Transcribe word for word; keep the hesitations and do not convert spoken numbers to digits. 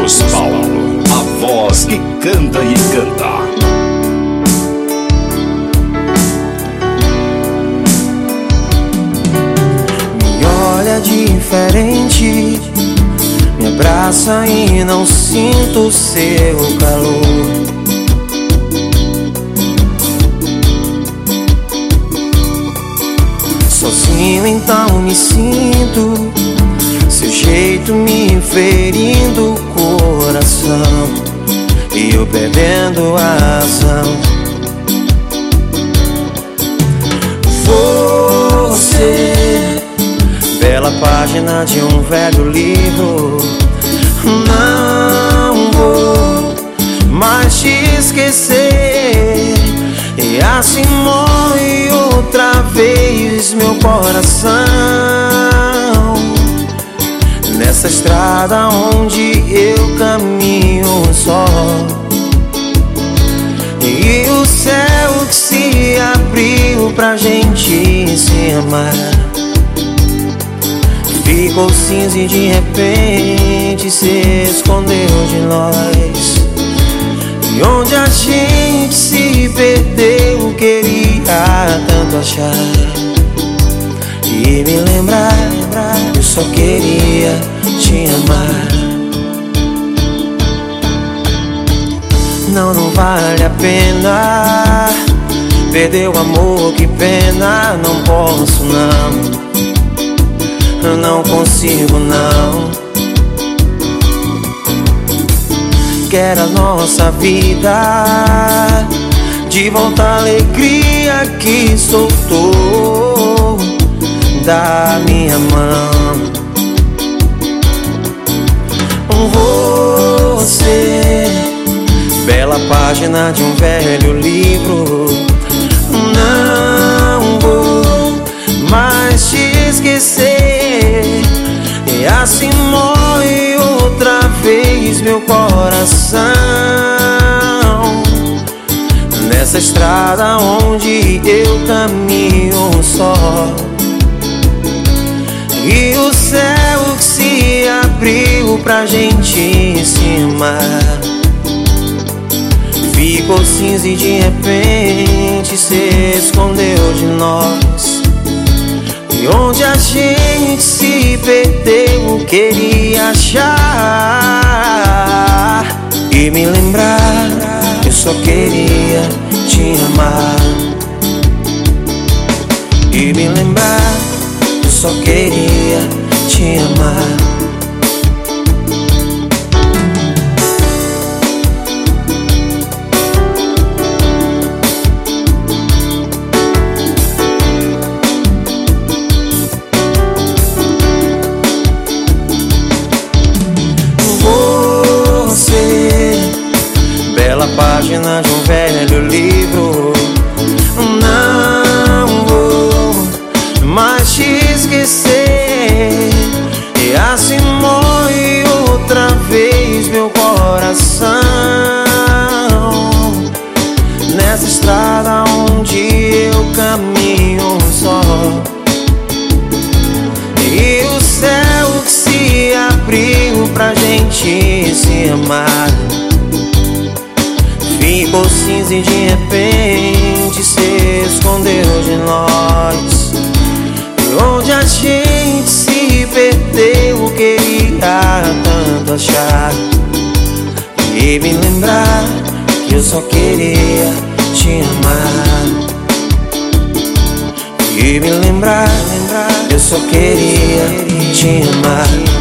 Marcos Paulo, a voz que canta e canta. Me olha diferente, me abraça e não sinto seu calor. Sozinho então me sinto, seu jeito me ferindo o coração e eu perdendo a razão. Você, bela página de um velho livro, não vou mais te esquecer. E assim morre outra vez meu coração, nessa estrada onde eu caminho só. E o céu que se abriu pra gente se amar ficou cinza e de repente se escondeu de nós. E onde a gente se perdeu, queria tanto achar e me lembrar. Eu só queria te amar. Não, não vale a pena perder o amor, que pena. Não posso não, não consigo não. Quero a nossa vida de volta à alegria que soltou da minha mão. Você, bela página de um velho livro, não vou mais te esquecer. E assim morre outra vez meu coração, nessa estrada onde eu caminho só. E o céu que se abriu pra gente se amar ficou cinza e de repente se escondeu de nós. E onde a gente se perdeu, queria achar e me lembrar. Eu só queria te amar e me lembrar. Eu só queria te amar. Bela página de um velho livro, não vou mais te esquecer. E assim morre outra vez meu coração, nessa estrada onde eu caminho só. E o céu que se abriu pra gente se amar ficou cinza e de repente se escondeu de nós. E onde a gente se perdeu, queria tanto achar e me lembrar que eu só queria te amar. E me lembrar, eu só queria te amar.